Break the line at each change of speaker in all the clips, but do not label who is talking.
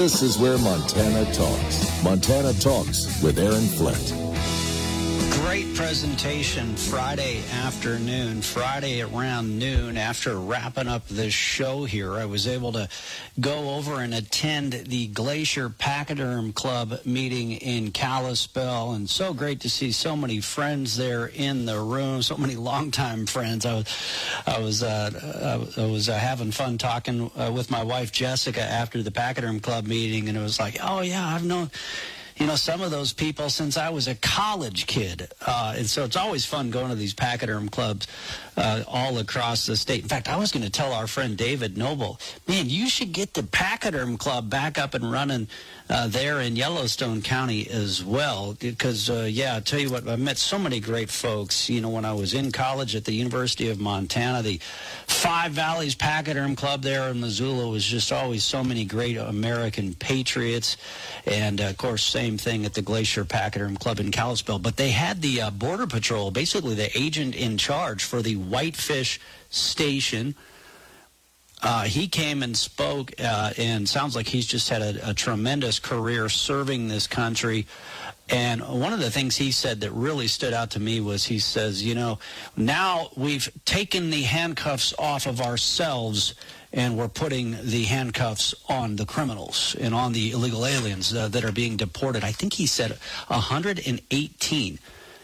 This is where Montana talks. Montana Talks with Aaron Flint.
Great presentation Friday around noon. After wrapping up this show here, I was able to go over and attend the Glacier Pachyderm Club meeting in Kalispell, and so great to see so many friends there in the room, so many longtime friends. I was having fun talking with my wife Jessica after the Pachyderm Club meeting, and it was like, oh yeah, I've known some of those people since I was a college kid. And so it's always fun going to these pachyderm clubs all across the state. In fact, I was going to tell our friend David Noble, man, you should get the Pachyderm Club back up and running there in Yellowstone County as well. Because, I tell you what, I met so many great folks. When I was in college at the University of Montana, the Five Valleys Pachyderm Club there in Missoula was just always so many great American patriots. And, of course, same thing at the Glacier Pachyderm Club in Kalispell. But they had the Border Patrol, basically the agent in charge for the Whitefish Station. He came and spoke, and sounds like he's just had a tremendous career serving this country. And one of the things he said that really stood out to me was he says, now we've taken the handcuffs off of ourselves and we're putting the handcuffs on the criminals and on the illegal aliens that are being deported. I think he said 118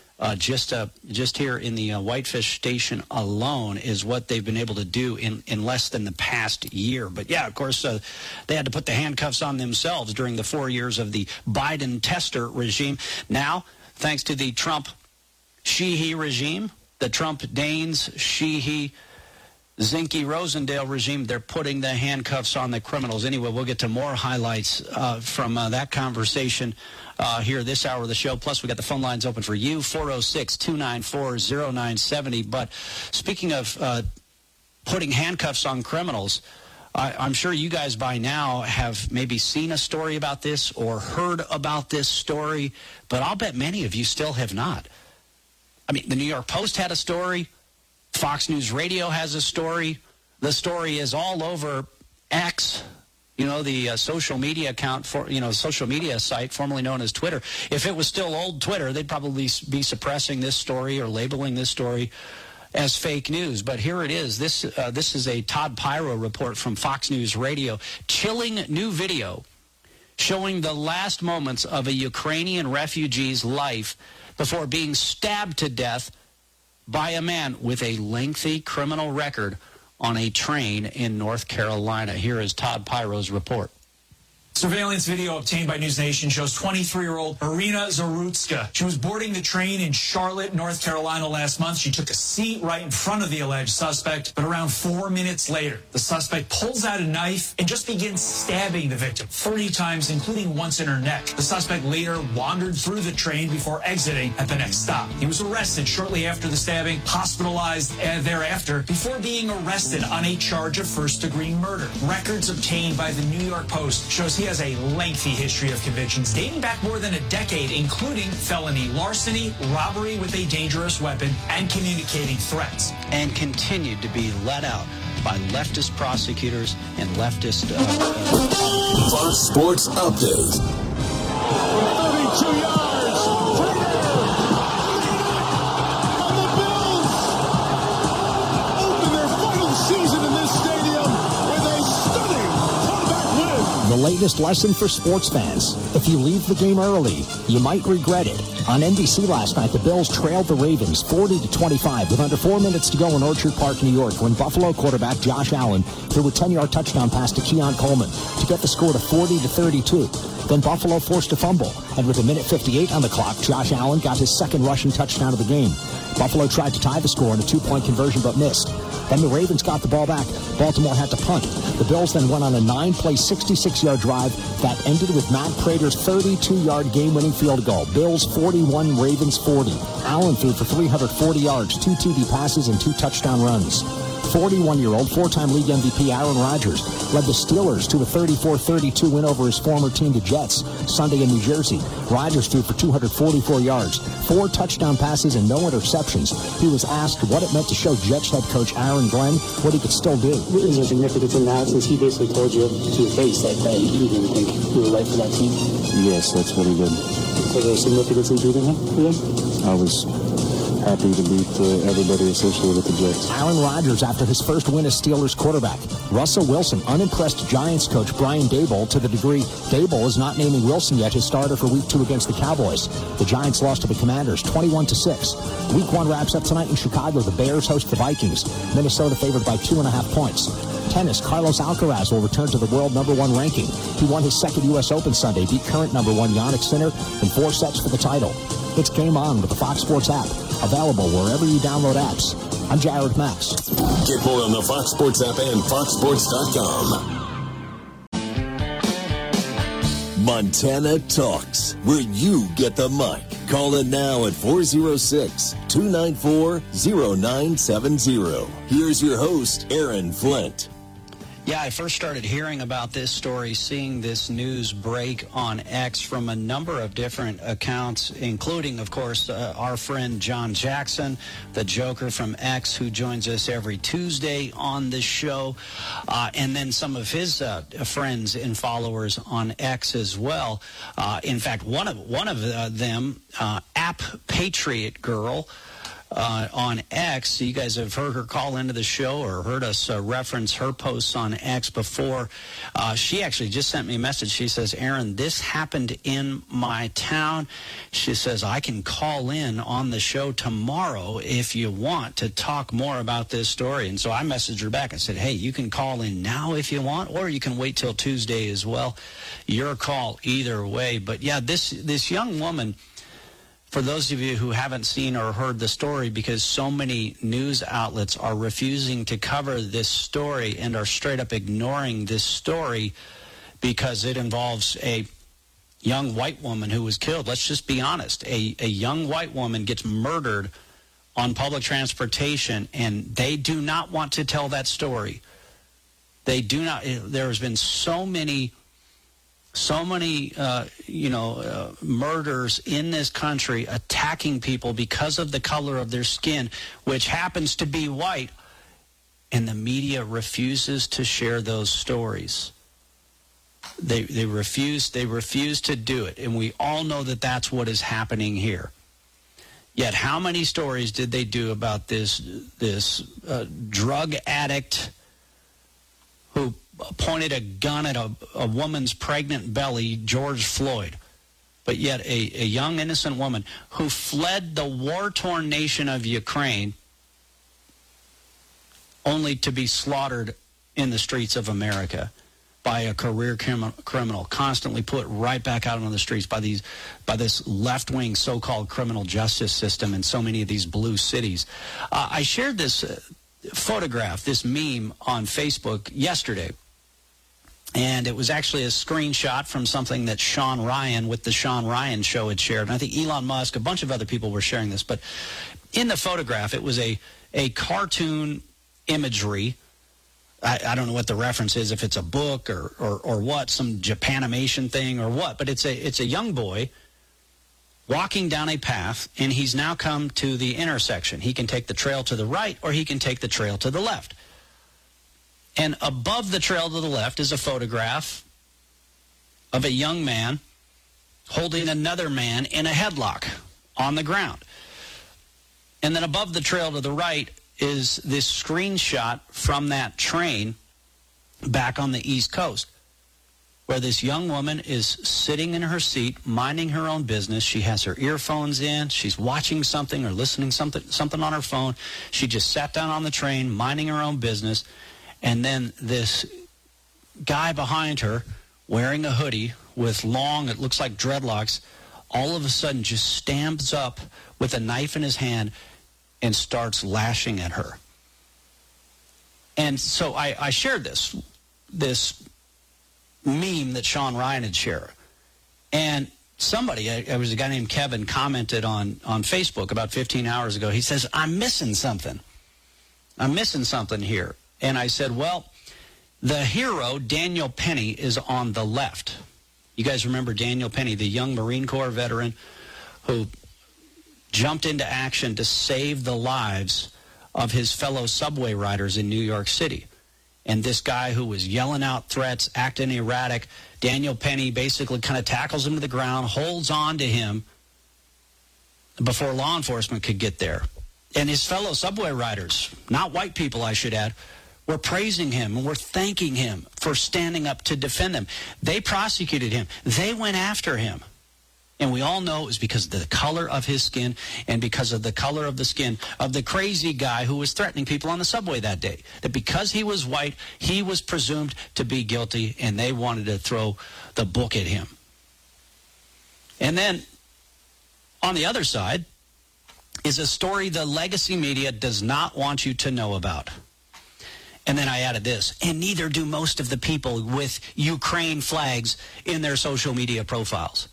just here in the Whitefish Station alone is what they've been able to do in less than the past year. But, yeah, of course, they had to put the handcuffs on themselves during the 4 years of the Biden tester regime. Now, thanks to the Trump Sheehy regime, the Trump Daines Sheehy Zinke Rosendale regime, they're putting the handcuffs on the criminals. Anyway, we'll get to more highlights from that conversation here this hour of the show. Plus, we got the phone lines open for you, 406-294-0970. But speaking of putting handcuffs on criminals, I'm sure you guys by now have maybe seen a story about this or heard about this story, but I'll bet many of you still have not. I mean, the New York Post had a story. Fox News Radio has a story. The story is all over X, the social media account social media site formerly known as Twitter. If it was still old Twitter, they'd probably be suppressing this story or labeling this story as fake news. But here it is. This is a Todd Pyro report from Fox News Radio. Chilling new video showing the last moments of a Ukrainian refugee's life before being stabbed to death by a man with a lengthy criminal record on a train in North Carolina. Here is Todd Pyro's report.
Surveillance video obtained by News Nation shows 23-year-old Irina Zarutska. She was boarding the train in Charlotte, North Carolina last month. She took a seat right in front of the alleged suspect, but around 4 minutes later, the suspect pulls out a knife and just begins stabbing the victim 30 times, including once in her neck. The suspect later wandered through the train before exiting at the next stop. He was arrested shortly after the stabbing, hospitalized thereafter, before being arrested on a charge of first-degree murder. Records obtained by the New York Post shows he has a lengthy history of convictions dating back more than a decade, including felony larceny, robbery with a dangerous weapon, and communicating threats.
And continued to be let out by leftist prosecutors and leftist...
Fox Sports Update. 32 yards.
And the Bills open their final season in this stadium with a stunning comeback win.
The latest lesson for sports fans. If you leave the game early, you might regret it. On NBC last night, the Bills trailed the Ravens 40-25 with under 4 minutes to go in Orchard Park, New York, when Buffalo quarterback Josh Allen threw a 10-yard touchdown pass to Keon Coleman to get the score to 40-32. Then Buffalo forced a fumble, and with 1:58 on the clock, Josh Allen got his second rushing touchdown of the game. Buffalo tried to tie the score in a 2-point conversion but missed. Then the Ravens got the ball back. Baltimore had to punt. The Bills then went on a 9-play, 66-yard drive that ended with Matt Prater's 32-yard game-winning field goal. Bills 41, Ravens 40. Allen threw for 340 yards, 2 TD passes, and 2 touchdown runs. 41-year-old four-time league MVP Aaron Rodgers led the Steelers to a 34-32 win over his former team, the Jets, Sunday in New Jersey. Rodgers threw for 244 yards, 4 touchdown passes, and no interceptions. He was asked what it meant to show Jets head coach Aaron Glenn what he could still do.
Is there significance in that, since he basically told you to your face that he didn't think you were right for that team?
Yes, that's what he did.
So there's significance in choosing him for them?
I was happy to beat everybody associated with the Jets.
Aaron Rodgers after his first win as Steelers quarterback. Russell Wilson unimpressed Giants coach Brian Daboll to the degree Daboll is not naming Wilson yet his starter for Week 2 against the Cowboys. The Giants lost to the Commanders 21-6. Week 1 wraps up tonight in Chicago. The Bears host the Vikings. Minnesota favored by 2.5 points. Tennis, Carlos Alcaraz will return to the world #1 ranking. He won his second U.S. Open Sunday, beat current #1 Jannik Sinner in 4 sets for the title. It's Game On with the Fox Sports app, available wherever you download apps. I'm Jared Max.
Get more on the Fox Sports app and foxsports.com. Montana Talks, where you get the mic. Call in now at 406-294-0970. Here's your host, Aaron Flint.
Yeah, I first started hearing about this story, seeing this news break on X from a number of different accounts, including, of course, our friend John Jackson, the Joker from X, who joins us every Tuesday on the show, and then some of his friends and followers on X as well. In fact, one of them, App Patriot Girl, on X. You guys have heard her call into the show or heard us reference her posts on X before. She actually just sent me a message. She says, Aaron, this happened in my town. She says, I can call in on the show tomorrow if you want to talk more about this story. And so I messaged her back. I said, hey, you can call in now if you want, or you can wait till Tuesday as well. Your call either way. But yeah, this young woman, for those of you who haven't seen or heard the story, because so many news outlets are refusing to cover this story and are straight up ignoring this story because it involves a young white woman who was killed. Let's just be honest. A young white woman gets murdered on public transportation, and they do not want to tell that story. They do not. There has been so many murders in this country attacking people because of the color of their skin, which happens to be white, and the media refuses to share those stories. They refuse to do it, and we all know that that's what is happening here. Yet how many stories did they do about this drug addict who pointed a gun at a woman's pregnant belly, George Floyd, but yet a young innocent woman who fled the war-torn nation of Ukraine only to be slaughtered in the streets of America by a career criminal, constantly put right back out on the streets by this left-wing so-called criminal justice system in so many of these blue cities. I shared this photograph, this meme on Facebook yesterday. And it was actually a screenshot from something that Sean Ryan with the Sean Ryan Show had shared. And I think Elon Musk, a bunch of other people were sharing this. But in the photograph, it was a cartoon imagery. I don't know what the reference is, if it's a book or what, some Japanimation thing or what. But it's a young boy walking down a path, and he's now come to the intersection. He can take the trail to the right, or he can take the trail to the left. And above the trail to the left is a photograph of a young man holding another man in a headlock on the ground. And then above the trail to the right is this screenshot from that train back on the East Coast, where this young woman is sitting in her seat, minding her own business. She has her earphones in. She's watching something or listening something on her phone. She just sat down on the train, minding her own business. And then this guy behind her, wearing a hoodie with long, it looks like dreadlocks, all of a sudden just stands up with a knife in his hand and starts lashing at her. And so I shared this meme that Sean Ryan had shared. And somebody, it was a guy named Kevin, commented on Facebook about 15 hours ago. He says, I'm missing something. I'm missing something here. And I said, well, the hero, Daniel Penny, is on the left. You guys remember Daniel Penny, the young Marine Corps veteran who jumped into action to save the lives of his fellow subway riders in New York City. And this guy who was yelling out threats, acting erratic, Daniel Penny basically kind of tackles him to the ground, holds on to him before law enforcement could get there. And his fellow subway riders, not white people I should add, were praising him and were thanking him for standing up to defend them. They prosecuted him. They went after him. And we all know it was because of the color of his skin and because of the color of the skin of the crazy guy who was threatening people on the subway that day. That because he was white, he was presumed to be guilty, and they wanted to throw the book at him. And then, on the other side, is a story the legacy media does not want you to know about. And then I added this, and neither do most of the people with Ukraine flags in their social media profiles.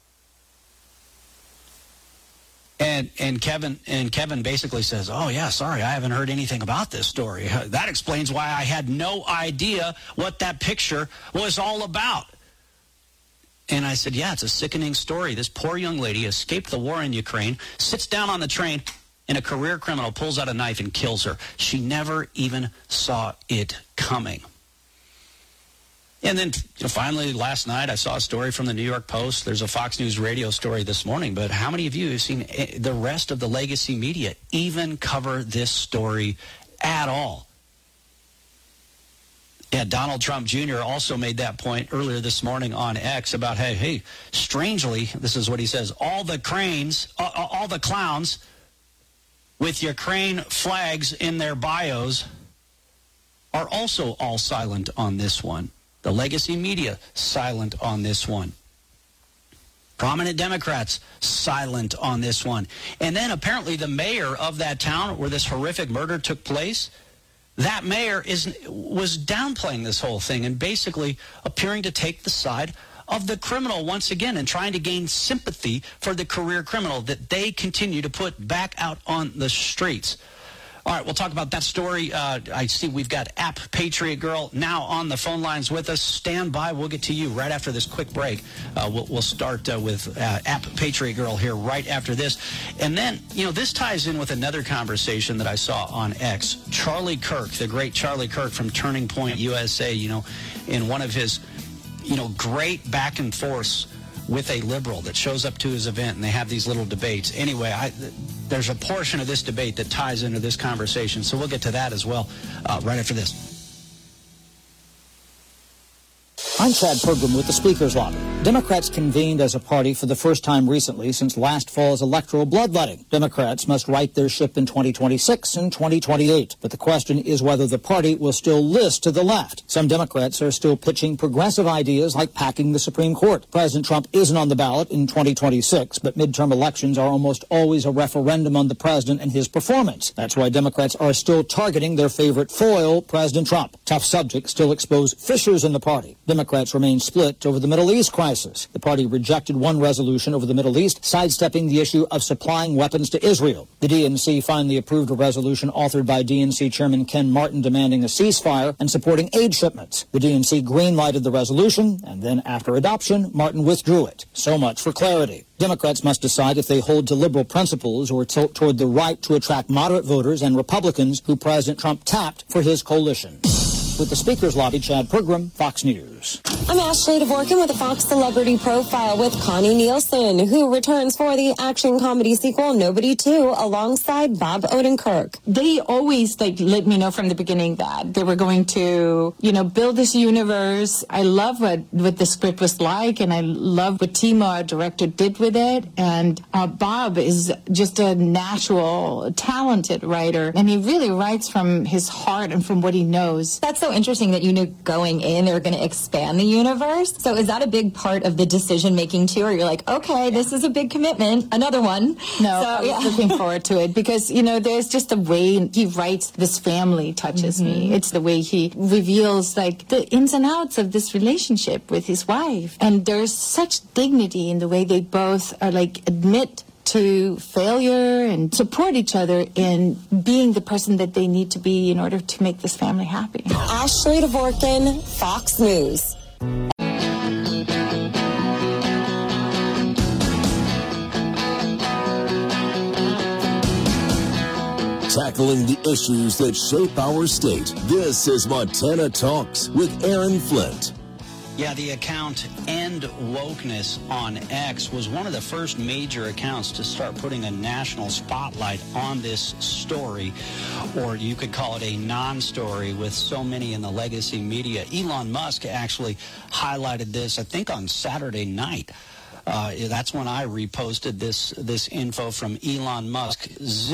And Kevin basically says, oh, yeah, sorry, I haven't heard anything about this story. That explains why I had no idea what that picture was all about. And I said, yeah, it's a sickening story. This poor young lady escaped the war in Ukraine, sits down on the train, and a career criminal pulls out a knife and kills her. She never even saw it coming. And then finally, last night, I saw a story from the New York Post. There's a Fox News radio story this morning. But how many of you have seen the rest of the legacy media even cover this story at all? Yeah, Donald Trump Jr. also made that point earlier this morning on X about, hey, strangely, this is what he says, all the clowns with Ukraine flags in their bios are also all silent on this one. The legacy media, silent on this one. Prominent Democrats, silent on this one. And then apparently the mayor of that town where this horrific murder took place, that mayor was downplaying this whole thing and basically appearing to take the side of the criminal once again and trying to gain sympathy for the career criminal that they continue to put back out on the streets. All right, we'll talk about that story. I see we've got App Patriot Girl now on the phone lines with us. Stand by. We'll get to you right after this quick break. We'll start with App Patriot Girl here right after this. And then, this ties in with another conversation that I saw on X. Charlie Kirk, the great Charlie Kirk from Turning Point USA, in one of his, great back and forths with a liberal that shows up to his event, and they have these little debates. Anyway, there's a portion of this debate that ties into this conversation, so we'll get to that as well right after this.
I'm Chad Pergram with the Speaker's Lobby. Democrats convened as a party for the first time recently since last fall's electoral bloodletting. Democrats must right their ship in 2026 and 2028. But the question is whether the party will still list to the left. Some Democrats are still pitching progressive ideas like packing the Supreme Court. President Trump isn't on the ballot in 2026, but midterm elections are almost always a referendum on the president and his performance. That's why Democrats are still targeting their favorite foil, President Trump. Tough subjects still expose fissures in the party. Democrats remain split over the Middle East crisis. The party rejected one resolution over the Middle East, sidestepping the issue of supplying weapons to Israel. The DNC finally approved a resolution authored by DNC Chairman Ken Martin demanding a ceasefire and supporting aid shipments. The DNC green-lighted the resolution, and then after adoption, Martin withdrew it. So much for clarity. Democrats must decide if they hold to liberal principles or tilt toward the right to attract moderate voters and Republicans who President Trump tapped for his coalition. With the Speaker's Lobby, Chad Pergram, Fox News.
I'm Ashley Dvorkin with a Fox Celebrity Profile with Connie Nielsen, who returns for the action comedy sequel Nobody 2 alongside Bob Odenkirk.
They always let me know from the beginning that they were going to, build this universe. I love what the script was like, and I love what Timo, our director, did with it. And Bob is just a natural, talented writer, and he really writes from his heart and from what he knows.
That's so interesting that you knew going in they were going to expand the universe. So is that a big part of the decision making too? Or you're like, okay, this is a big commitment, another one.
No, I was looking forward to it because, there's just the way he writes this family touches me. It's the way he reveals the ins and outs of this relationship with his wife. And there's such dignity in the way they both are admit to failure and support each other in being the person that they need to be in order to make this family happy.
Ashley Dvorkin, Fox News.
Tackling the issues that shape our state. This is Montana Talks with Aaron Flint.
Yeah, the account End Wokeness on X was one of the first major accounts to start putting a national spotlight on this story, or you could call it a non-story with so many in the legacy media. Elon Musk actually highlighted this, I think, on Saturday night. That's when I reposted this info from Elon Musk.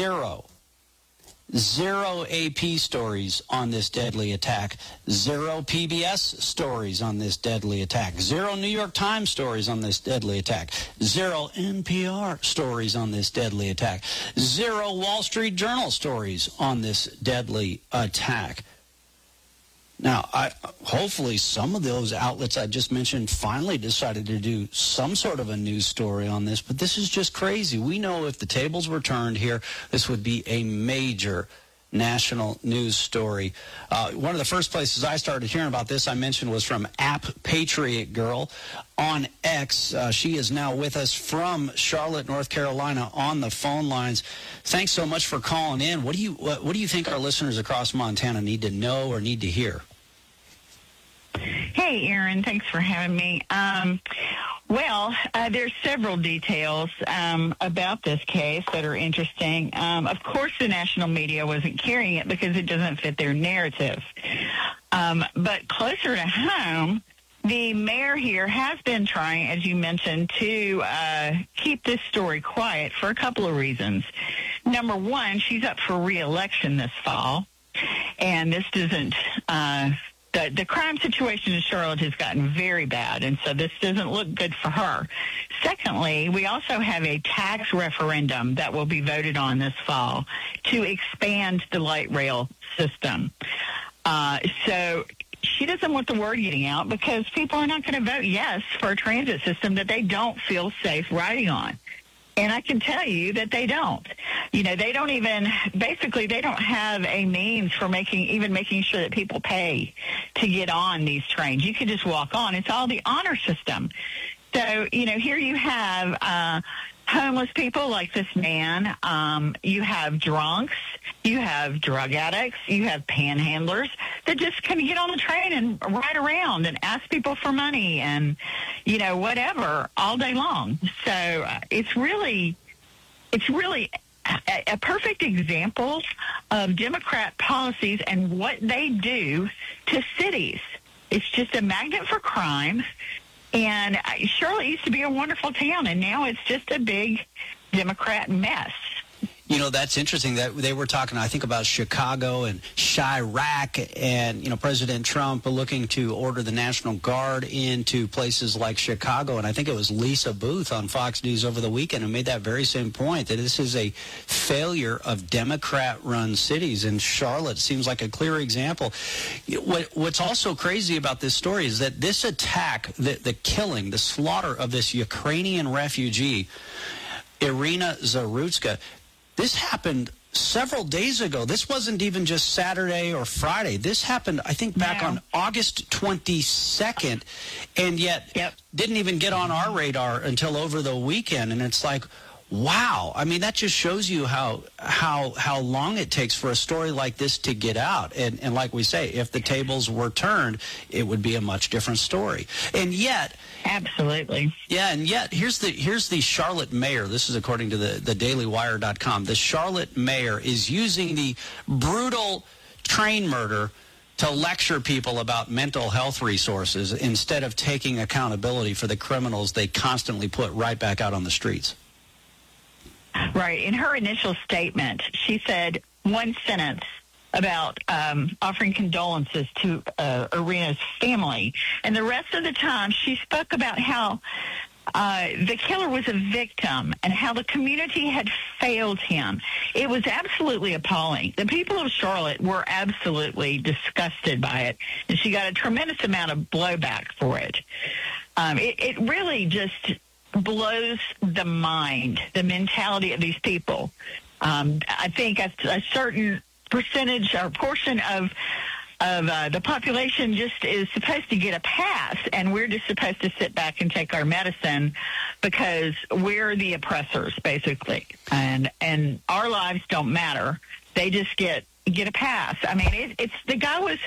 Zero AP stories on this deadly attack. Zero PBS stories on this deadly attack. Zero New York Times stories on this deadly attack. Zero NPR stories on this deadly attack. Zero Wall Street Journal stories on this deadly attack. Now, hopefully some of those outlets I just mentioned finally decided to do some sort of a news story on this, but this is just crazy. We know if the tables were turned here, this would be a major national news story. One of the first places I started hearing about this, I mentioned, was from App Patriot Girl on X. She is now with us from Charlotte, North Carolina, on the phone lines. Thanks so much for calling in. What do you think our listeners across Montana need to know or need to hear?
Hey, Aaron. Thanks for having me. There's several details about this case that are interesting. Of course, the national media wasn't carrying it because it doesn't fit their narrative. But closer to home, the mayor here has been trying, as you mentioned, to keep this story quiet for a couple of reasons. Number one, she's up for re-election this fall, and this doesn't... The crime situation in Charlotte has gotten very bad, and so this doesn't look good for her. Secondly, we also have a tax referendum that will be voted on this fall to expand the light rail system. So she doesn't want the word getting out because people are not going to vote yes for a transit system that they don't feel safe riding on. And I can tell you that they don't. You know, they don't have a means for making sure that people pay to get on these trains. You can just walk on. It's all the honor system. So, you know, here you have homeless people like this man. You have drunks. You have drug addicts. You have panhandlers that just can get on the train and ride around and ask people for money and, you know, whatever all day long. So it's really a perfect example of Democrat policies and what they do to cities. It's just a magnet for crime. And Charlotte used to be a wonderful town, and now it's just a big Democrat mess.
You know, that's interesting that they were talking, I think, about Chicago and Chirac and, you know, President Trump looking to order the National Guard into places like Chicago. And I think it was Lisa Booth on Fox News over the weekend who made that very same point, that this is a failure of Democrat-run cities. And Charlotte seems like a clear example. What's also crazy about this story is that this attack, the killing, the slaughter of this Ukrainian refugee, Irina Zarutska, this happened several days ago. This wasn't even just Saturday or Friday. This happened, I think, back on August 22nd, and yet didn't even get on our radar until over the weekend. And it's like, wow. I mean, that just shows you how long it takes for a story like this to get out. And like we say, if the tables were turned, it would be a much different story. And yet...
Absolutely.
Yeah, and yet, here's the Charlotte mayor. This is according to the dailywire.com. The Charlotte mayor is using the brutal train murder to lecture people about mental health resources instead of taking accountability for the criminals they constantly put right back out on the streets.
Right. In her initial statement, she said one sentence about offering condolences to Irina's family. And the rest of the time, she spoke about how the killer was a victim and how the community had failed him. It was absolutely appalling. The people of Charlotte were absolutely disgusted by it, and she got a tremendous amount of blowback for it. It really just blows the mind, the mentality of these people. I think a certain percentage or portion of the population just is supposed to get a pass, and we're just supposed to sit back and take our medicine because we're the oppressors, basically, and our lives don't matter. They just get a pass. I mean, the guy was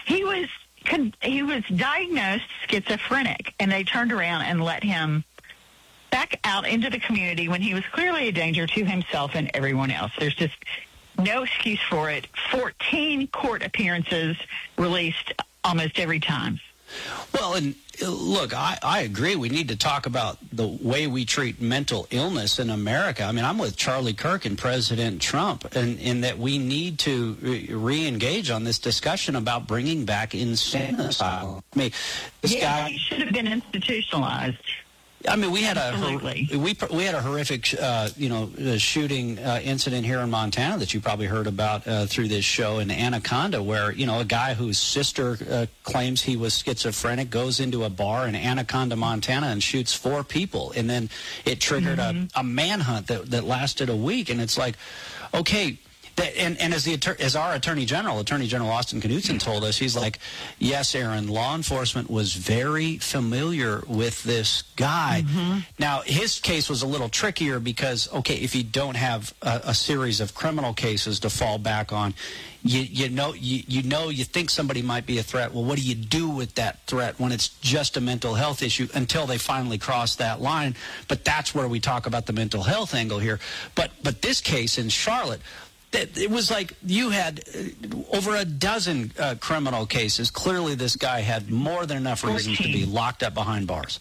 diagnosed schizophrenic, and they turned around and let him back out into the community when he was clearly a danger to himself and everyone else. There's just no excuse for it. 14 court appearances released almost every time.
Well, and look, I agree. We need to talk about the way we treat mental illness in America. I mean, I'm with Charlie Kirk and President Trump in that we need to re-engage on this discussion about bringing back insane asylum. I mean, this guy,
he should have been institutionalized.
I mean, we had a horrific, shooting incident here in Montana that you probably heard about through this show in Anaconda, where a guy whose sister claims he was schizophrenic goes into a bar in Anaconda, Montana, and shoots 4 people, and then it triggered a manhunt that lasted a week, and it's like, okay. And as our Attorney General Austin Knudsen told us, he's like, yes, Aaron, law enforcement was very familiar with this guy. Mm-hmm. Now, his case was a little trickier because, okay, if you don't have a series of criminal cases to fall back on, you think somebody might be a threat. Well, what do you do with that threat when it's just a mental health issue until they finally cross that line? But that's where we talk about the mental health angle here. But this case in Charlotte, it was like you had over a dozen criminal cases. Clearly, this guy had more than enough reasons to be locked up behind bars.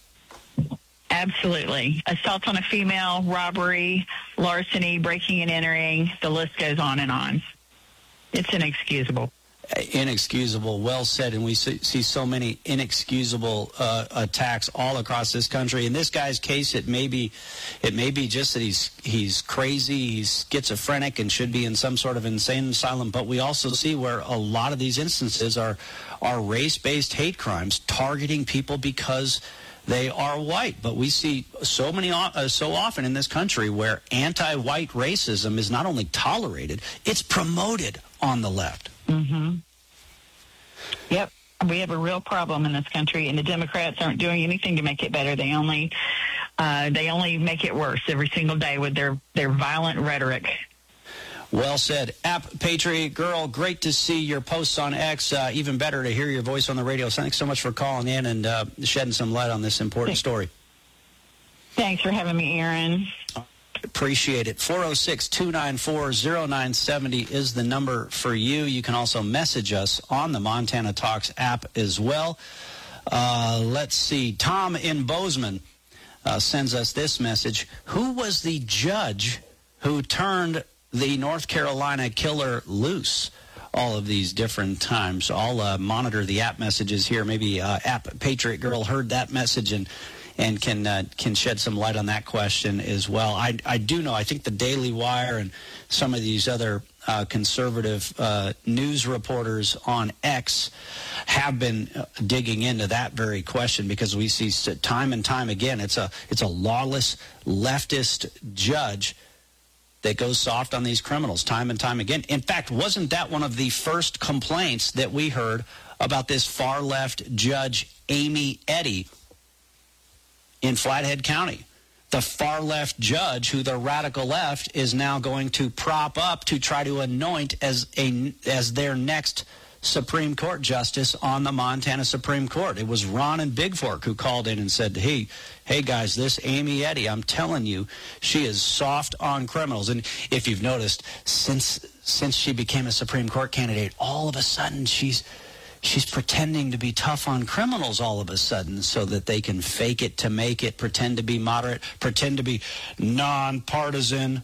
Absolutely. Assault on a female, robbery, larceny, breaking and entering, the list goes on and on. It's inexcusable.
Inexcusable, well said, and we see so many inexcusable attacks all across this country. In this guy's case, it may be just that he's crazy, he's schizophrenic, and should be in some sort of insane asylum. But we also see where a lot of these instances are race-based hate crimes targeting people because they are white. But we see so often in this country where anti-white racism is not only tolerated, it's promoted on the left.
Mm-hmm. Yep. We have a real problem in this country, and the Democrats aren't doing anything to make it better. They only make it worse every single day with their violent rhetoric.
Well said. App Patriot Girl, great to see your posts on X. Even better to hear your voice on the radio. So thanks so much for calling in and shedding some light on this important story.
Thanks for having me, Aaron.
Appreciate it. 406-294-0970 is the number for you. You can also message us on the Montana Talks app as well. Let's see. Tom in Bozeman sends us this message. Who was the judge who turned the North Carolina killer loose all of these different times? I'll monitor the app messages here. Maybe App Patriot Girl heard that message and can shed some light on that question as well. I do know, I think the Daily Wire and some of these other conservative news reporters on X have been digging into that very question, because we see time and time again it's a lawless leftist judge that goes soft on these criminals time and time again. In fact, wasn't that one of the first complaints that we heard about this far-left judge, Amy Eddy, in Flathead County? The far-left judge who the radical left is now going to prop up to try to anoint as their next Supreme Court justice on the Montana Supreme Court. It was Ron and Big Fork who called in and said, hey guys, this Amy Eddy, I'm telling you, she is soft on criminals. And if you've noticed, since she became a Supreme Court candidate, all of a sudden she's pretending to be tough on criminals all of a sudden so that they can fake it to make it, pretend to be moderate, pretend to be nonpartisan,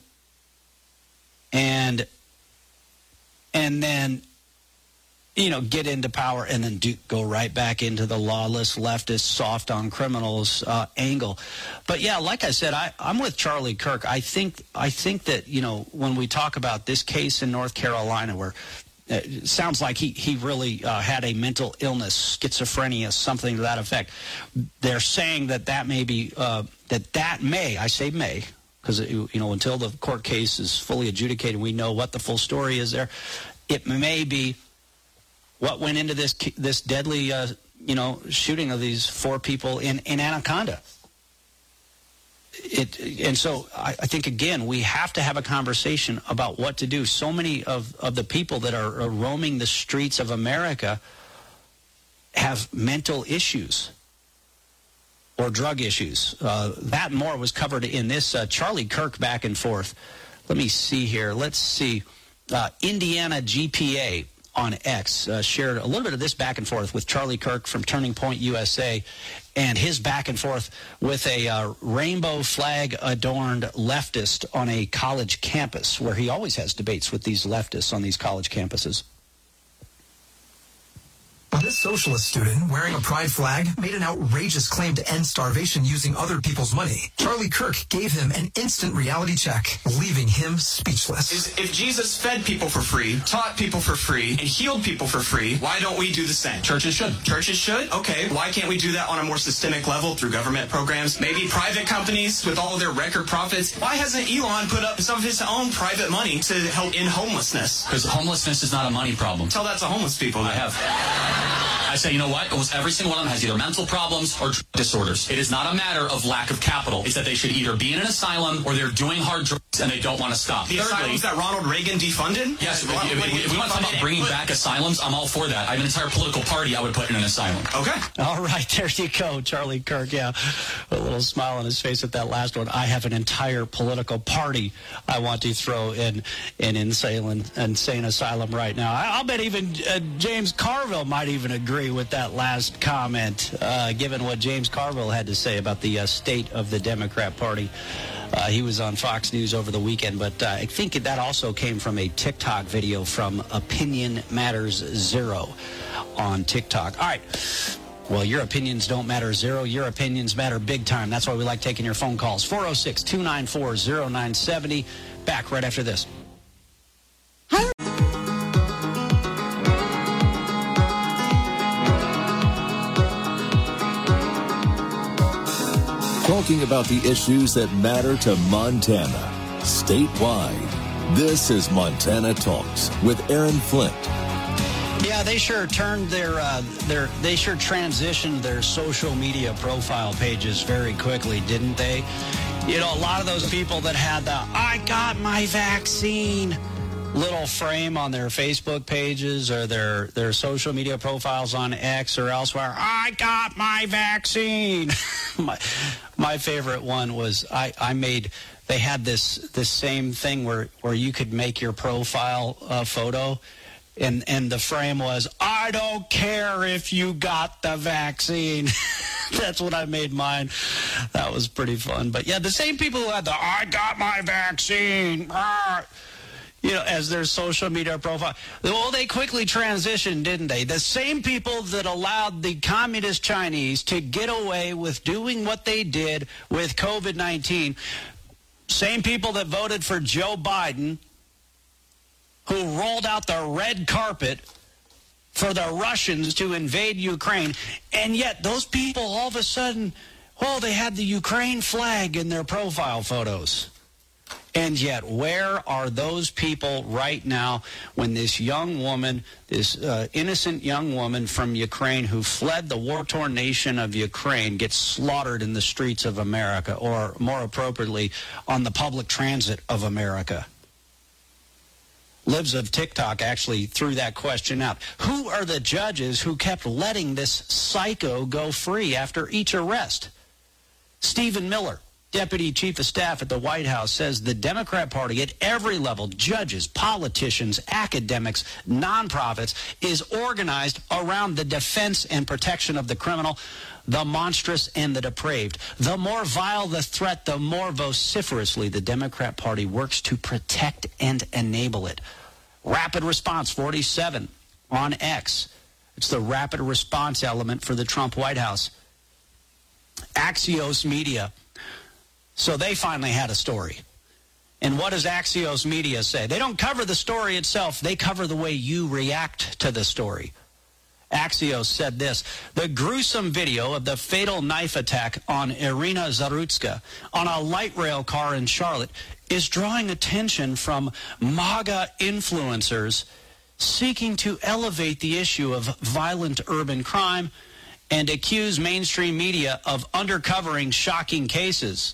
and then, get into power and then go right back into the lawless, leftist, soft on criminals angle. But yeah, like I said, I'm with Charlie Kirk. I think that, when we talk about this case in North Carolina where it sounds like he really had a mental illness, schizophrenia, something to that effect. They're saying that may be, that may, I say may, because, until the court case is fully adjudicated, we know what the full story is there. It may be what went into this deadly, shooting of these 4 people in Anaconda. And so I think, again, we have to have a conversation about what to do. So many of the people that are roaming the streets of America have mental issues or drug issues. That and more was covered in this Charlie Kirk back and forth. Let me see here. Let's see. Indiana GPA on X shared a little bit of this back and forth with Charlie Kirk from Turning Point USA and his back and forth with a rainbow flag adorned leftist on a college campus, where he always has debates with these leftists on these college campuses.
This socialist student wearing a pride flag made an outrageous claim to end starvation using other people's money. Charlie Kirk gave him an instant reality check, leaving him speechless.
If Jesus fed people for free, taught people for free, and healed people for free, why don't we do the same?
Churches should.
Churches should? Okay. Why can't we do that on a more systemic level through government programs? Maybe private companies with all of their record profits? Why hasn't Elon put up some of his own private money to help end homelessness?
Because homelessness is not a money problem.
Tell that to homeless people.
I have. I say, you know what? Almost every single one of them has either mental problems or disorders. It is not a matter of lack of capital. It's that they should either be in an asylum or they're doing hard drugs and they don't want to stop.
The asylums that Ronald Reagan defunded?
Yes. If we want to talk about bringing back asylums, I'm all for that. I have an entire political party I would put in an asylum.
Okay.
All right. There you go, Charlie Kirk. Yeah. A little smile on his face at that last one. I have an entire political party I want to throw in an insane asylum right now. I'll bet even James Carville might even agree with that last comment, given what James Carville had to say about the state of the Democrat Party. He was on Fox News over the weekend, but I think that also came from a TikTok video from Opinion Matters Zero on TikTok. All right. Well, your opinions don't matter zero. Your opinions matter big time. That's why we like taking your phone calls. 406-294-0970. Back right after this.
Talking about the issues that matter to Montana, statewide. This is Montana Talks with Aaron Flint.
Yeah, they sure turned they sure transitioned their social media profile pages very quickly, didn't they? A lot of those people that had the "I got my vaccine" little frame on their Facebook pages or their social media profiles on X or elsewhere. I got my vaccine. my favorite one was they had this same thing where you could make your profile photo and the frame was, I don't care if you got the vaccine. That's what I made mine. That was pretty fun. But yeah, the same people who had the I got my vaccine as their social media profile. Well, they quickly transitioned, didn't they? The same people that allowed the communist Chinese to get away with doing what they did with COVID-19, same people that voted for Joe Biden, who rolled out the red carpet for the Russians to invade Ukraine, and yet those people all of a sudden, they had the Ukraine flag in their profile photos. And yet, where are those people right now when this young woman, this innocent young woman from Ukraine who fled the war-torn nation of Ukraine gets slaughtered in the streets of America, or more appropriately, on the public transit of America? Libs of TikTok actually threw that question out. Who are the judges who kept letting this psycho go free after each arrest? Stephen Miller, Deputy Chief of Staff at the White House, says the Democrat Party at every level, judges, politicians, academics, nonprofits, is organized around the defense and protection of the criminal, the monstrous, and the depraved. The more vile the threat, the more vociferously the Democrat Party works to protect and enable it. Rapid Response 47 on X. It's the rapid response element for the Trump White House. Axios Media. So they finally had a story. And what does Axios Media say? They don't cover the story itself. They cover the way you react to the story. Axios said this: the gruesome video of the fatal knife attack on Irina Zarutska on a light rail car in Charlotte is drawing attention from MAGA influencers seeking to elevate the issue of violent urban crime and accuse mainstream media of undercovering shocking cases.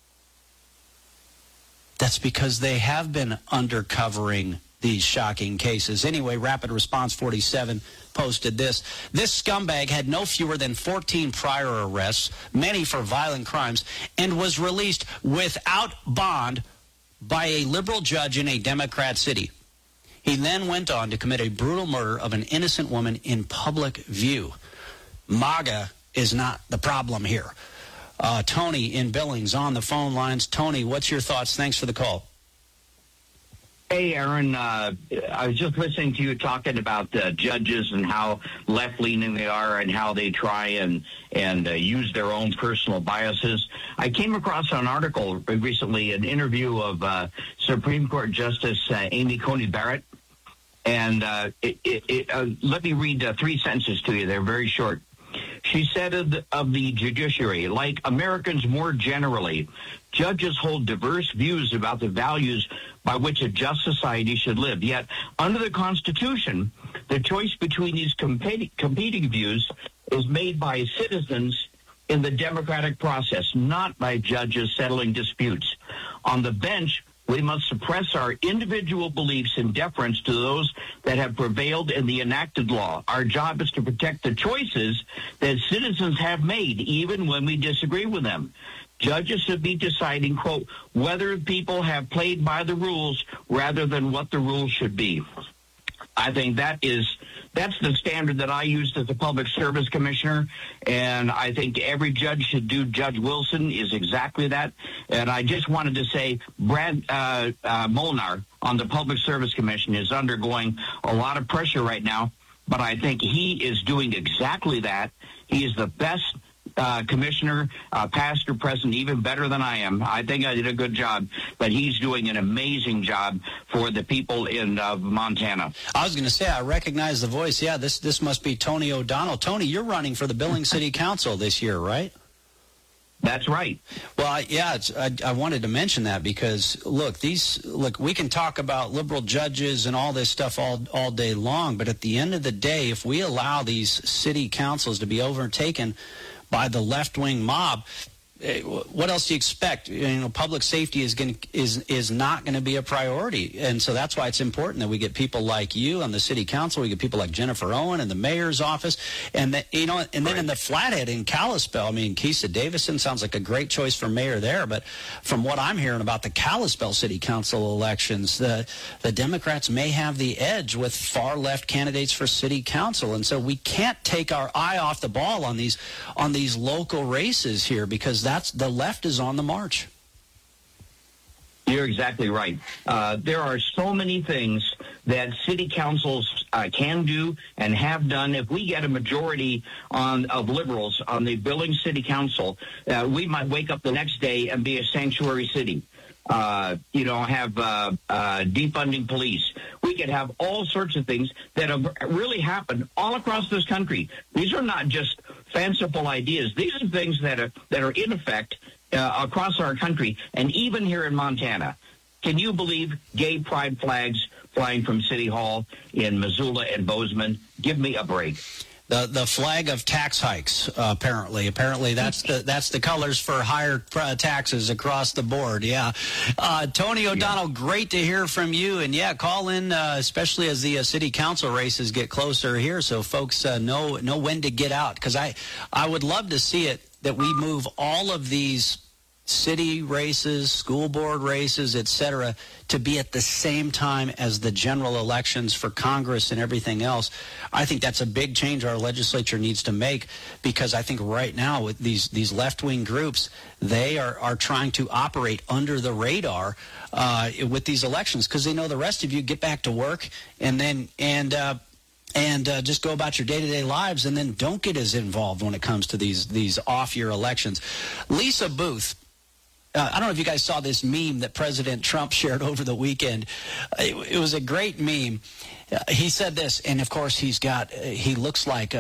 That's because they have been undercovering these shocking cases. Anyway, Rapid Response 47 posted this. This scumbag had no fewer than 14 prior arrests, many for violent crimes, and was released without bond by a liberal judge in a Democrat city. He then went on to commit a brutal murder of an innocent woman in public view. MAGA is not the problem here. Tony in Billings on the phone lines. Tony, what's your thoughts? Thanks for the call.
Hey, Aaron, I was just listening to you talking about judges and how left-leaning they are and how they try and use their own personal biases. I came across an article recently, an interview of Supreme Court Justice Amy Coney Barrett. And let me read 3 sentences to you. They're very short. She said of the judiciary, like Americans more generally, judges hold diverse views about the values by which a just society should live. Yet, under the Constitution, the choice between these competing views is made by citizens in the democratic process, not by judges settling disputes. On the bench, we must suppress our individual beliefs in deference to those that have prevailed in the enacted law. Our job is to protect the choices that citizens have made, even when we disagree with them. Judges should be deciding, quote, whether people have played by the rules rather than what the rules should be. I think that's the standard that I used as a public service commissioner, and I think every judge should do. Judge Wilson is exactly that. And I just wanted to say Brad Molnar on the Public Service Commission is undergoing a lot of pressure right now, but I think he is doing exactly that. He is the best commissioner, past or present, even better than I am. I think I did a good job, but he's doing an amazing job for the people in Montana.
I was going to say, I recognize the voice. Yeah, this must be Tony O'Donnell. Tony, you're running for the Billings City Council this year, right?
That's right.
Well, yeah, I wanted to mention that because, look, we can talk about liberal judges and all this stuff all day long, but at the end of the day, if we allow these city councils to be overtaken by the left-wing mob, what else do you expect? Public safety is not going to be a priority, and so that's why it's important that we get people like you on the city council. We get people like Jennifer Owen in the mayor's office, and then in the Flathead in Kalispell. I mean, Keisa Davison sounds like a great choice for mayor there, but from what I'm hearing about the Kalispell city council elections, the Democrats may have the edge with far left candidates for city council, and so we can't take our eye off the ball on these local races here because the left is on the march.
You're exactly right. There are so many things that city councils can do and have done. If we get a majority of liberals on the Billings City Council, we might wake up the next day and be a sanctuary city. Have defunding police. We could have all sorts of things that have really happened all across this country. These are not just fanciful ideas. These are things that are in effect across our country, and even here in Montana. Can you believe gay pride flags flying from City Hall in Missoula and Bozeman? Give me a break.
The flag of tax hikes, apparently. Apparently, that's the colors for higher taxes across the board. Yeah. Tony O'Donnell, great to hear from you. And, yeah, call in, especially as the city council races get closer here so folks know when to get out. Because I would love to see it that we move all of these city races, school board races, et cetera, to be at the same time as the general elections for Congress and everything else. I think that's a big change our legislature needs to make, because I think right now with these left-wing groups, they are trying to operate under the radar with these elections, because they know the rest of you get back to work and just go about your day-to-day lives, and then don't get as involved when it comes to these off-year elections. Lisa Booth I don't know if you guys saw this meme that President Trump shared over the weekend. It was a great meme. He said this, and of course he looks like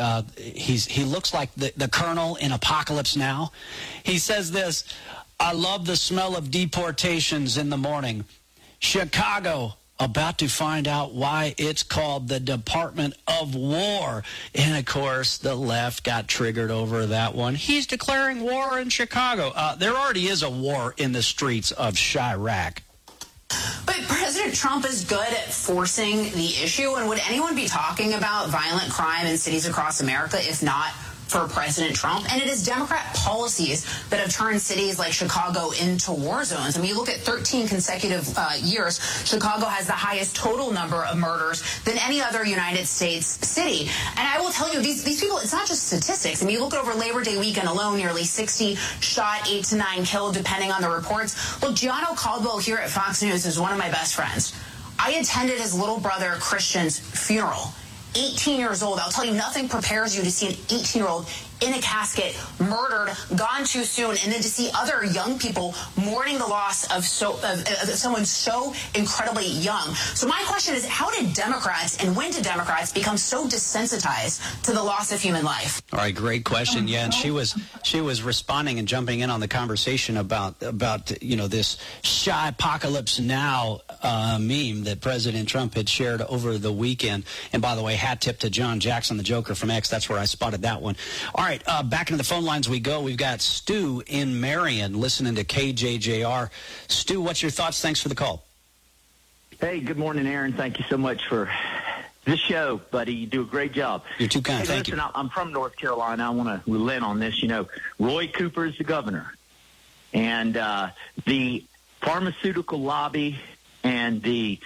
the Colonel in Apocalypse Now. He says this: "I love the smell of deportations in the morning. Chicago, about to find out why it's called the Department of War." And, of course, the left got triggered over that one. He's declaring war in Chicago. There already is a war in the streets of Chirac.
But President Trump is good at forcing the issue. And would anyone be talking about violent crime in cities across America if not for President Trump? And it is Democrat policies that have turned cities like Chicago into war zones. I mean, you look at 13 consecutive years, Chicago has the highest total number of murders than any other United States city. And I will tell you, these people, it's not just statistics. I mean, you look at over Labor Day weekend alone, nearly 60 shot, 8 to 9 killed, depending on the reports. Look, Gianno Caldwell here at Fox News is one of my best friends. I attended his little brother Christian's funeral. 18 years old. I'll tell you, nothing prepares you to see an 18-year-old in a casket, murdered, gone too soon, and then to see other young people mourning the loss of someone so incredibly young. So my question is, how did Democrats, and when did Democrats become so desensitized to the loss of human life?
All right, great question. Yeah, and she was responding and jumping in on the conversation about this shy apocalypse now meme that President Trump had shared over the weekend. And by the way, hat tip to John Jackson, the Joker from X. That's where I spotted that one. All right, back into the phone lines we go. We've got Stu in Marion listening to KJJR. Stu, what's your thoughts? Thanks for the call.
Hey, good morning, Aaron. Thank you so much for this show, buddy. You do a great job.
You're too kind. Thank you.
I'm from North Carolina. I want to relent on this. Roy Cooper is the governor, and the pharmaceutical lobby and the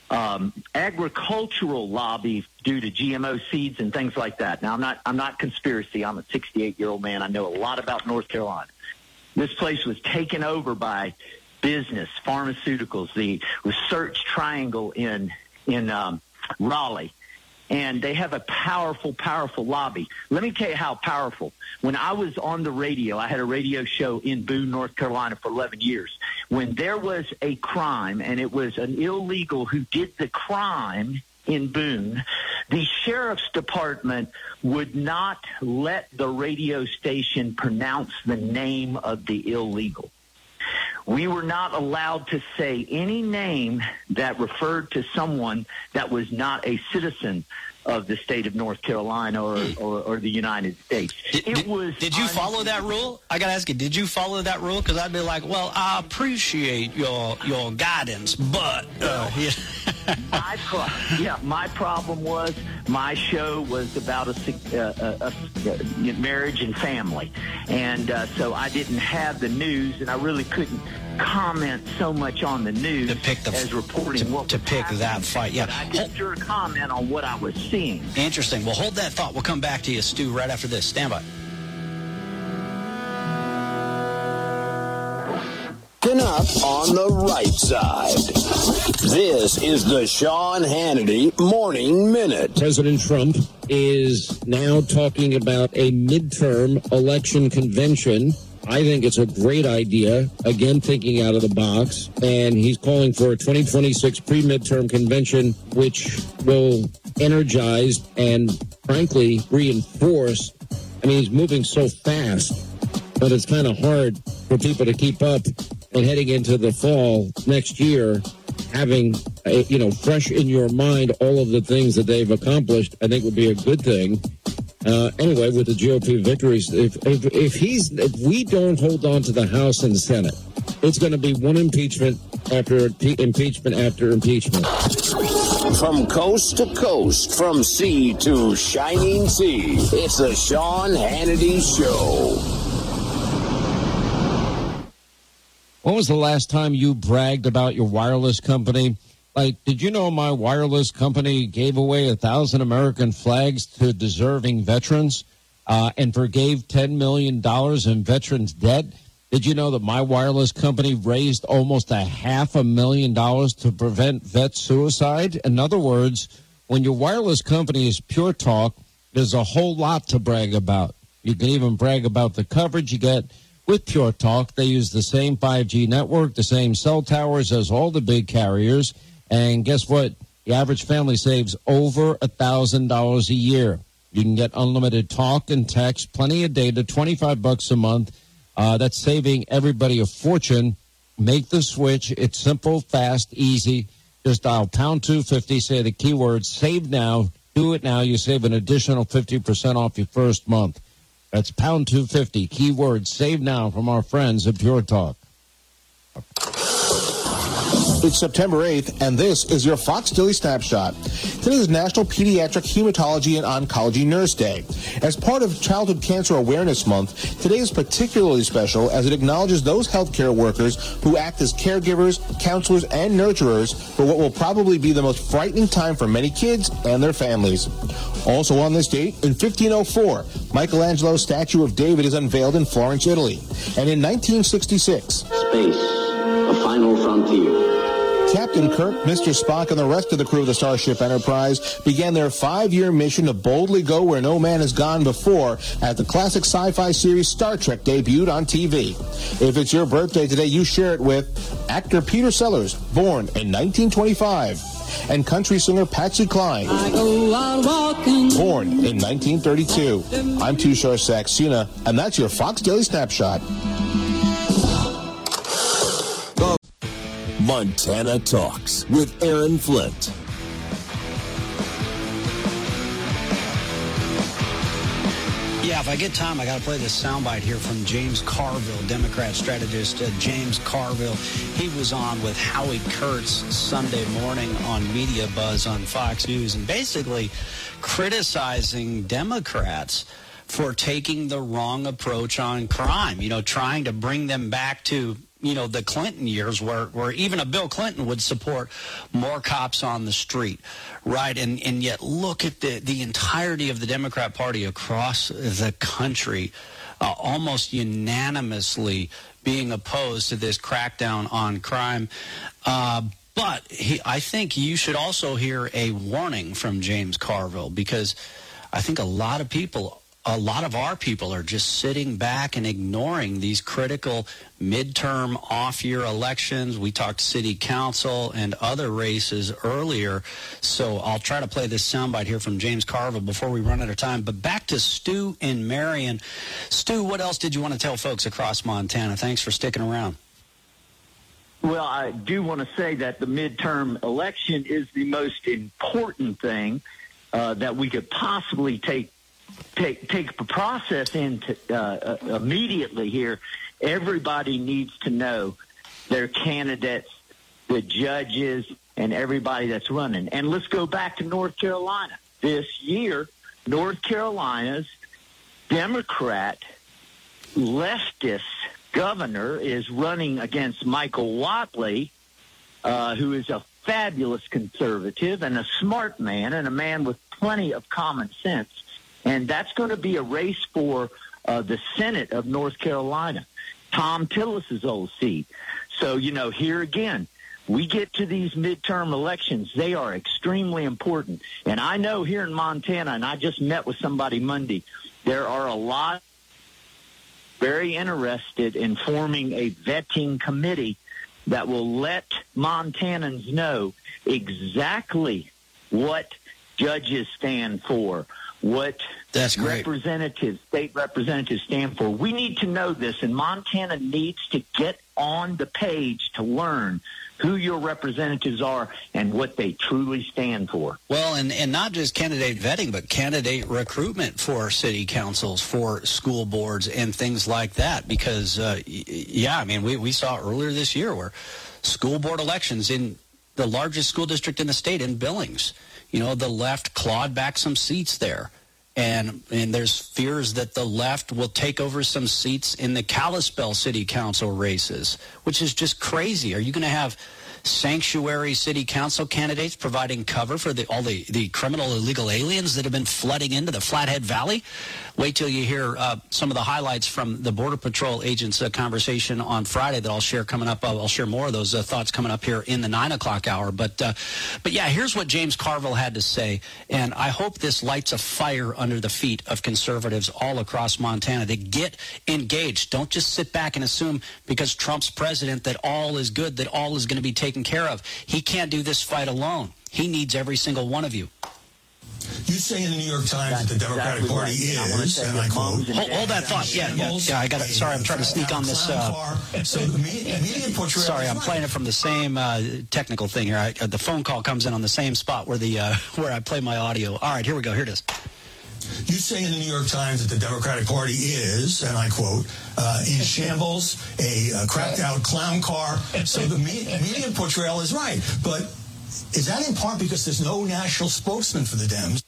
agricultural lobby due to GMO seeds and things like that. Now, I'm not conspiracy. I'm a 68-year-old man. I know a lot about North Carolina. This place was taken over by business, pharmaceuticals, the research triangle in Raleigh. And they have a powerful, powerful lobby. Let me tell you how powerful. When I was on the radio, I had a radio show in Boone, North Carolina for 11 years. When there was a crime, and it was an illegal who did the crime in Boone, the sheriff's department would not let the radio station pronounce the name of the illegal. We were not allowed to say any name that referred to someone that was not a citizen of the state of North Carolina or the United States.
Did you follow that rule? I got to ask you, did you follow that rule? Because I'd be like, well, I appreciate your guidance, but...
My problem was my show was about a marriage and family. And so I didn't have the news, and I really couldn't comment so much on the news as reporting what was happening.
That fight. Yeah.
But I did sure comment on what I was seeing.
Interesting. Well, hold that thought. We'll come back to you, Stu, right after this. Stand by.
Up on the right side. This is the Sean Hannity Morning Minute.
President Trump is now talking about a midterm election convention. I think it's a great idea, again, thinking out of the box. And he's calling for a 2026 pre-midterm convention, which will energize and, frankly, reinforce. I mean, he's moving so fast, but it's kind of hard for people to keep up. And heading into the fall next year, having, fresh in your mind all of the things that they've accomplished, I think would be a good thing. Anyway, with the GOP victories, if we don't hold on to the House and Senate, it's going to be one impeachment after impeachment after impeachment.
From coast to coast, from sea to shining sea, it's the Sean Hannity Show.
When was the last time you bragged about your wireless company? Like, did you know my wireless company gave away 1,000 American flags to deserving veterans and forgave $10 million in veterans' debt? Did you know that my wireless company raised almost $500,000 to prevent vet suicide? In other words, when your wireless company is pure talk, there's a whole lot to brag about. You can even brag about the coverage you get with Pure Talk. They use the same 5G network, the same cell towers as all the big carriers. And guess what? The average family saves over $1,000 a year. You can get unlimited talk and text, plenty of data, $25 a month. That's saving everybody a fortune. Make the switch. It's simple, fast, easy. Just dial pound 250, say the keyword save now. Do it now. You save an additional 50% off your first month. That's pound 250, keyword save now from our friends at Pure Talk.
It's September 8th, and this is your Fox Daily Snapshot. Today is National Pediatric Hematology and Oncology Nurse Day. As part of Childhood Cancer Awareness Month, today is particularly special as it acknowledges those healthcare workers who act as caregivers, counselors, and nurturers for what will probably be the most frightening time for many kids and their families. Also on this date, in 1504, Michelangelo's statue of David is unveiled in Florence, Italy. And in 1966,
Space, a final frontier.
Captain Kirk, Mr. Spock, and the rest of the crew of the Starship Enterprise began their 5-year mission to boldly go where no man has gone before as the classic sci-fi series Star Trek debuted on TV. If it's your birthday today, you share it with actor Peter Sellers, born in 1925, and country singer Patsy Cline, born in 1932. I'm Tushar Saxena, and that's your Fox Daily Snapshot.
Montana Talks with Aaron Flint.
Yeah, if I get time, I got to play this soundbite here from James Carville, Democrat strategist James Carville. He was on with Howie Kurtz Sunday morning on Media Buzz on Fox News and basically criticizing Democrats for taking the wrong approach on crime, trying to bring them back to the Clinton years where even a Bill Clinton would support more cops on the street, right? And yet look at the entirety of the Democrat Party across the country almost unanimously being opposed to this crackdown on crime. But I think you should also hear a warning from James Carville, because I think a lot of our people are just sitting back and ignoring these critical midterm off-year elections. We talked city council and other races earlier, so I'll try to play this soundbite here from James Carville before we run out of time. But back to Stu in Marion. Stu, what else did you want to tell folks across Montana? Thanks for sticking around.
Well, I do want to say that the midterm election is the most important thing that we could possibly take the process into immediately here. Everybody needs to know their candidates, the judges, and everybody that's running. And let's go back to North Carolina. This year, North Carolina's Democrat leftist governor is running against Michael Whatley, who is a fabulous conservative and a smart man and a man with plenty of common sense. And that's going to be a race for the Senate of North Carolina, Tom Tillis's old seat. So, here again, we get to these midterm elections. They are extremely important. And I know here in Montana, and I just met with somebody Monday, there are a lot very interested in forming a vetting committee that will let Montanans know exactly what judges stand for, what representatives, state representatives stand for. We need to know this, and Montana needs to get on the page to learn who your representatives are and what they truly stand for. Well,
and not just candidate vetting, but candidate recruitment for city councils, for school boards, and things like that. Because, we saw earlier this year where school board elections in the largest school district in the state, in Billings, the left clawed back some seats there. And there's fears that the left will take over some seats in the Kalispell City Council races, which is just crazy. Are you going to have sanctuary city council candidates providing cover for all the criminal illegal aliens that have been flooding into the Flathead Valley. Wait till you hear some of the highlights from the Border Patrol agents' conversation on Friday that I'll share coming up. I'll share more of those thoughts coming up here in the 9 o'clock hour. But yeah, here's what James Carville had to say, and I hope this lights a fire under the feet of conservatives all across Montana. They get engaged. Don't just sit back and assume because Trump's president that all is good, that all is going to be taken care of. He can't do this fight alone. He needs every single one of you.
You say in the New York Times that the Democratic Party is, and I quote...
Hold that thought. Yeah, I got it. Sorry, I'm trying to sneak on this. Sorry, I'm playing it from the same technical thing here. The phone call comes in on the same spot where where I play my audio. All right, here we go. Here it is.
You say in the New York Times that the Democratic Party is, and I quote, in shambles, a cracked-out clown car. So the media portrayal is right. But is that in part because there's no national spokesman for the Dems?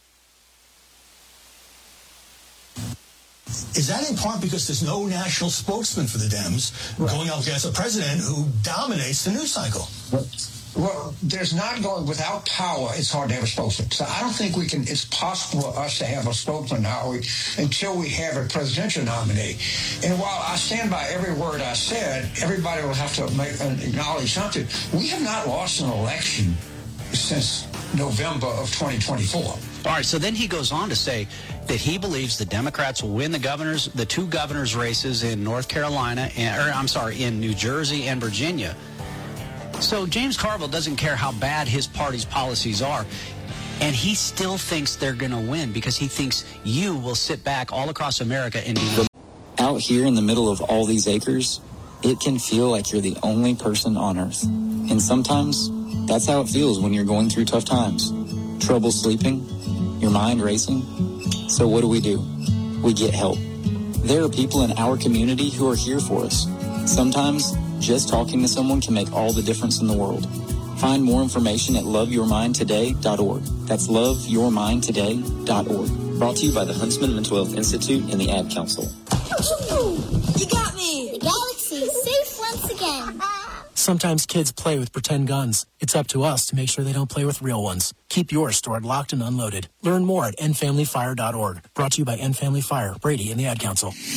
Is that in part because there's no national spokesman for the Dems going up against a president who dominates the news cycle?
Well, there's not going without power. It's hard to have a spokesman. So I don't think we can. It's possible for us to have a spokesman now until we have a presidential nominee. And while I stand by every word I said, everybody will have to acknowledge something. We have not lost an election since November of 2024.
All right, so then he goes on to say that he believes the Democrats will win the two governors' races in North Carolina, in New Jersey and Virginia. So James Carville doesn't care how bad his party's policies are, and he still thinks they're going to win because he thinks you will sit back all across America and be...
Out here in the middle of all these acres, it can feel like you're the only person on Earth. And sometimes that's how it feels when you're going through tough times. Trouble sleeping, your mind racing. So what do? We get help. There are people in our community who are here for us. Sometimes just talking to someone can make all the difference in the world. Find more information at loveyourmindtoday.org. That's loveyourmindtoday.org. Brought to you by the Huntsman Mental Health Institute and the Ad Council.
You got me! The galaxy is safe once again.
Sometimes kids play with pretend guns. It's up to us to make sure they don't play with real ones. Keep yours stored locked and unloaded. Learn more at endfamilyfire.org. Brought to you by End Family Fire, Brady, and the Ad Council.